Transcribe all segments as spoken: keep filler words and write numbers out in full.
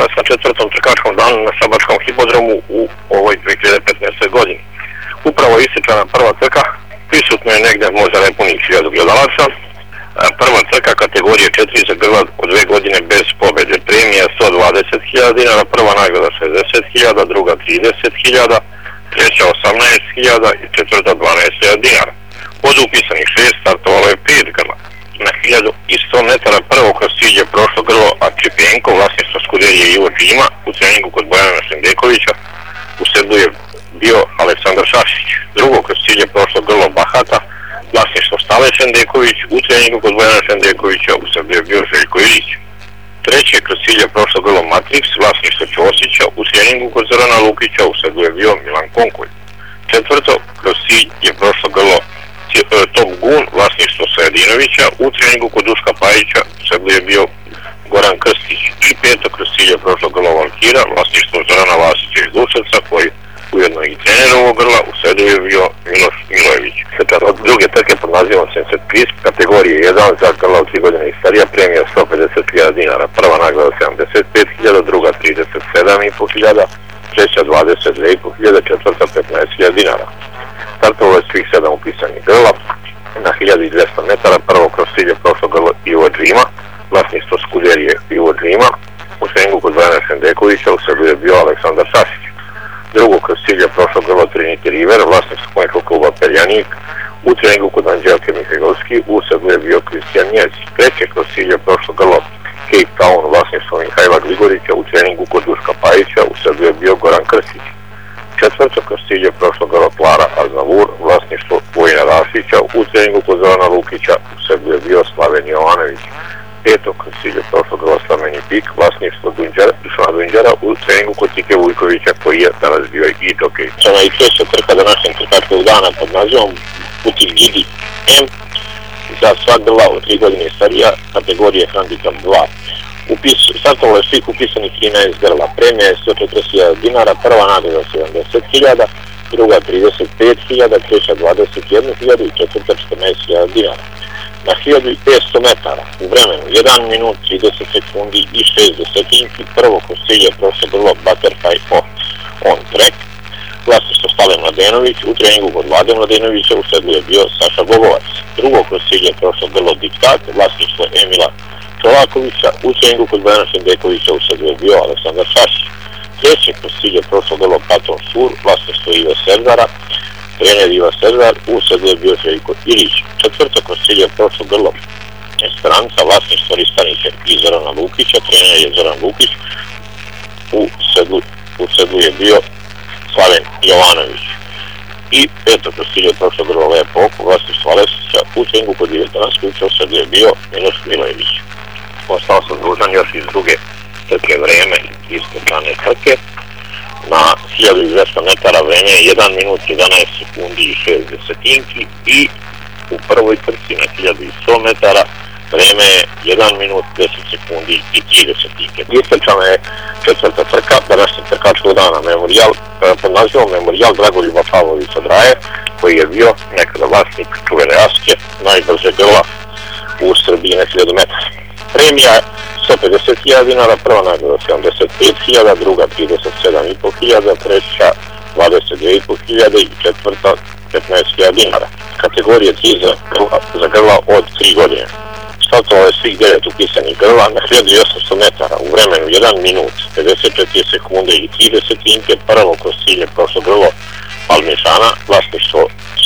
vas na četvrtom trkačkom danu na Šabačkom hipodromu u ovoj dve hiljade petnaestoj godini. Upravo isječana prva trka, prisutno je negdje možda nepunih hiljadu gledalaca. Prva trka kategorije četiri za grla od dve godine bez pobjede. Premija sto dvadeset hiljada dinara, prva nagrada šezdeset hiljada, druga trideset hiljada, treća osamnaest hiljada i četvrta dvanaest hiljada dinara. Od upisanih šest startovalo je pet grla. Na hiljadu i sto metara prvo kroz cilj je prošlo grlo Arčipenko, vlasništvo Skuderije Ivo Džima, u treningu kod Bojana Šendekovića, u sedlu je bio Aleksandar Šašić. Drugo kroz cilj je prošlo grlo Bahata, vlasništvo Stale Šendeković, u treningu kod Bojana Šendekovića, u sedlu je bio Željko Ilić. Treće kroz cilj je prošlo grlo Matrix, vlasništvo Ćosića, u treningu kod Zorana Lukića, u sedlu je bio Milan Konkolj. Četvrto kroz cilj je prošlo grlo Top Gun, vlasništvo Sredinovića, u treningu kod Duška Pajića, u sedlu je bio Goran Krstić. I peto kroz cilj je prošlo grlo Valkira, vlasništvo Zorana Vasića iz Duševca, koji ujedno i trener ovog grla, u sedlu je bio Miloš Milojević. Od druge trke pod nazivom sedamdeset pet, kategorije jedan za grla od tri godine i starija, premija sto pedeset hiljada dinara, prva nagrada sedamdeset pet hiljada, druga trideset sedam i po hiljada, treća dvadeset dve i po hiljada, četvrta petnaest hiljada dinara. Startovalo je svih sedam upisanih grla. Na hiljadu i dvesta metara prvo kroz cilj je prošlo grlo Ivo Džima, vlasništvo Skuderije Ivo Džima, u treningu kod Bojana Šendekovića, u sedlu je bio Aleksandar Šašić. Drugo kroz cilj je prošlo grlo Trinity River, vlasništvo konjskog kluba Perjanik, u treningu kod Anđelke Mihajlovski, u sedlu je bio Kristijan Njezi. Treće kroz cilj je prošlo grlo Cape Town, vlasništvo Mihajla Grigorića, u treningu kod Duška Pajića, u sedlu je bio Goran Krstić. Četvrto kroz cilj je prošlo grlo Klara Aznavur, vlasništvo Vojina Rašića, u treningu kod Zorana Lukića, u sedlu je bio Slaven Jovanović. Peto kroz cilj je prošlo grlo Stameni Pik, vlasništvo Dušana Dunđara, u treningu kod Tike Vujkovića, koji je danas bio i džokej. Sada i treća trka današnjeg trkačkog dana pod nazivom Putin Gidi M za sva grla od tri godine starija, kategorije Handicap dva. Upis, startovalo je svih upisanih trinaest grla, premija je sto četrdeset hiljada dinara, prva nagrada sedamdeset hiljada, druga trideset pet hiljada, treća dvadeset jedna hiljada i četvrta četrnaest hiljada dinara. Na hiljadu i petsto metara u vremenu jedan minut trideset sekundi i šest desetinki prvo kroz cilj je prošlo grlo Butterfly on track, vlasništvo Stale Mladenović, u treningu kod Vlade Mladenovića, u sedlu je bio Saša Bogovac. Drugo kroz cilj je prošlo grlo Diktat, vlasništvo Emila Čolakovića, u treningu kod Bojana Šendekovića, u sedlu je bio Aleksandar Šašić. Treće kroz cilj je prošlo grlo Patron Sur, vlasništvo Ive Serdara, trener Iva Serdar, u sedlu je bio Željko Ilić. Četvrto kroz cilj je prošlo grlo Esperanca, vlasništvo Ristanića i Zorana Lukića, trener je Zoran Lukić, u sedlu, u sedlu je bio Slaven Jovanović. I peto kroz cilj je prošlo grlo Lepo oko, vlasništvo Aleksića, u treningu kod Ive Tanaskovića, u sedlu je bio Miloš Milojević. Ostao sam dužan još iz druge trke vreme iz strane trke. Na hiljadu i dvesta metara vreme je jedan minut jedanaest sekundi i šest desetinki i u prvoj trci na hiljadu i sto metara vreme je jedan minut deset sekundi i tri desetinke. Istrčana je četvrta trka današnjeg trkačkog dana, memorijal pod nazivom Memorijal Dragoljuba Pavlovića Draje, koji je bio nekada vlasnik čuvene Aske, najbrže grla u Srbiji na hiljadu metara. Premija sto pedeset hiljada dinara, prva nagrada sedamdeset pet hiljada, druga trideset sedam i po hiljada, treća dvadeset dve i po hiljada i četvrta petnaest hiljada dinara. Kategorije tri za, za grla od tri godine. Startovalo je svih devet upisanih grla na hiljadu i osamsto metara u vremenu jedan minut pedeset četiri sekunde i tri desetinke. Prvo kroz cilj je prošlo grlo Palmišana, vlasništvo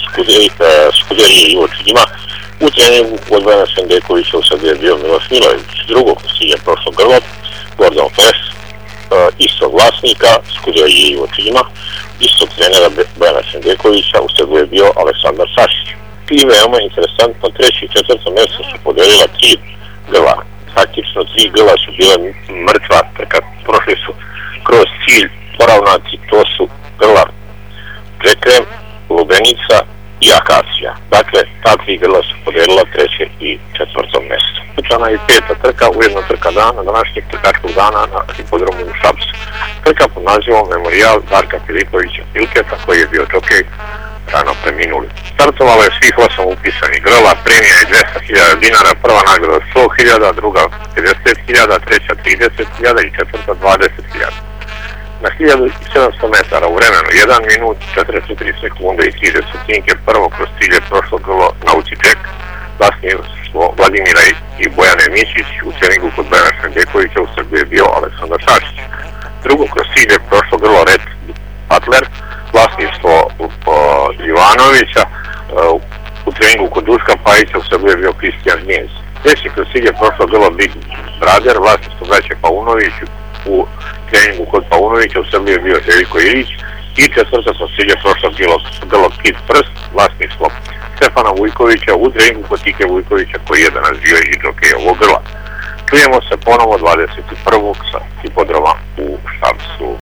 Skuderije Ivo Džima, u treningu kod Bojana Šendekovića, u sedlu je bio Miloš Milojević. Drugo kroz cilj je prošlo grlo Gordon Flash, istog vlasnika Skuderije Ivo Džima, istog trenera Bojana Šendekovića, u sedlu je bio Aleksandar Šašić. I veoma interesantno, treće i četvrto mjesto su podelila tri grla. Faktično tri grla su bile mrtva, kad prošli su kroz cilj poravnaci, to su grla Džekrem, Lubenica i Akacija. Dakle, ta tri grla su podelila treće i četvrto mjesto. Učana je peta trka, ujedno trka dana, današnjeg trkačkog dana na hipodromu u Šapcu. Trka pod nazivom Memorijal Darka Filipovića Filketa, koji je bio džokej rano preminuli. Startovalo je svih osam upisanih grla, premija je dvesta hiljada dinara, prva nagrada sto hiljada, druga pedeset hiljada, treća trideset hiljada i četvrta dvadeset hiljada. Na hiljadu sedamsto metara u vremenu jedan minut, četrdeset četiri sekunde i tri desetinke prvo kroz cilj je prošlo grlo Nauči Ček, vlasništvo Vladimira i Bojane Mišić, u treningu kod Bojana Šangekovića, u Srbiji je bio Aleksandar Šašić. Drugo kroz cilj je prošlo grlo Red Butler, vlasništvo Ivanovića, u treningu kod Duška Pajića, u Srbiji je bio Kristijan Gnjez. Treći kroz cilj je prošlo grlo Big Brother, vlasništvo braće Paunović, u treningu kod Paunovića, u Srbiji je bio Željko Ilić. I četvrta kroz cilj je prošlo grlo Kid Prst, vlasništvo Stefana Vujkovića, u treningu kod Tike Vujkovića, koji je danas bio i džokej ovog grla. Čujemo se ponovo dvadeset prvog sa hipodroma u Šapcu.